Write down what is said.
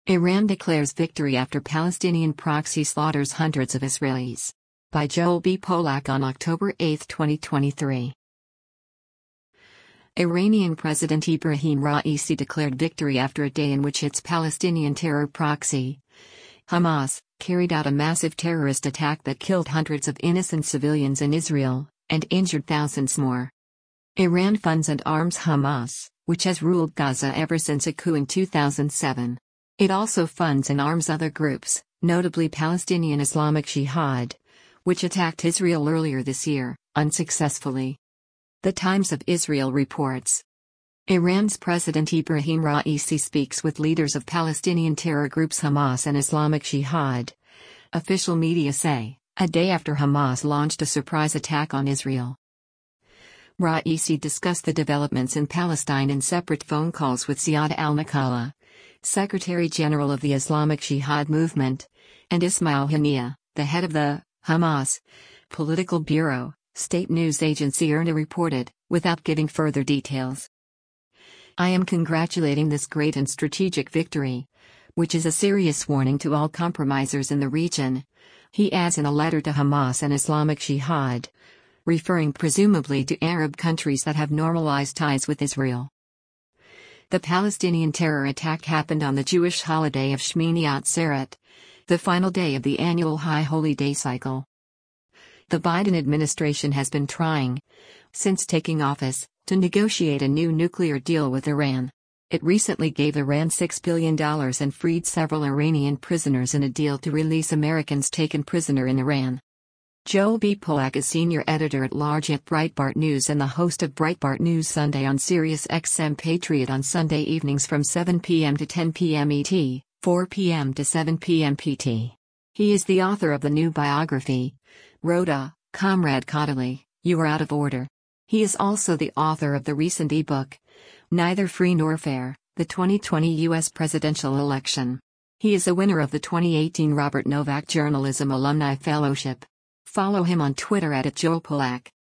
Iran declares victory after Palestinian proxy slaughters hundreds of Israelis. By Joel B. Polak on October 8, 2023. Iranian President Ebrahim Raisi declared victory after a day in which its Palestinian terror proxy, Hamas, carried out a massive terrorist attack that killed hundreds of innocent civilians in Israel, and injured thousands more. Iran funds and arms Hamas, which has ruled Gaza ever since a coup in 2007. It also funds and arms other groups, notably Palestinian Islamic Jihad, which attacked Israel earlier this year, unsuccessfully. The Times of Israel reports. Iran's President Ebrahim Raisi speaks with leaders of Palestinian terror groups Hamas and Islamic Jihad. Official media say, a day after Hamas launched a surprise attack on Israel. Raisi discussed the developments in Palestine in separate phone calls with Ziad al-Naqala, Secretary General of the Islamic Jihad movement, and Ismail Haniyeh, the head of the Hamas Political Bureau, state news agency IRNA reported, without giving further details. I am congratulating this great and strategic victory, which is a serious warning to all compromisers in the region, he adds in a letter to Hamas and Islamic Jihad, referring presumably to Arab countries that have normalized ties with Israel. The Palestinian terror attack happened on the Jewish holiday of Shmini Atzeret, the final day of the annual High Holy Day cycle. The Biden administration has been trying, since taking office, to negotiate a new nuclear deal with Iran. It recently gave Iran $6 billion and freed several Iranian prisoners in a deal to release Americans taken prisoner in Iran. Joel B. Polak is senior editor-at-large at Breitbart News and the host of Breitbart News Sunday on Sirius XM Patriot on Sunday evenings from 7 p.m. to 10 p.m. ET, 4 p.m. to 7 p.m. PT. He is the author of the new biography, Rhoda, Comrade Caudaly, You Are Out of Order. He is also the author of the recent ebook, Neither Free Nor Fair, the 2020 U.S. Presidential Election. He is a winner of the 2018 Robert Novak Journalism Alumni Fellowship. Follow him on Twitter @JoelPolak.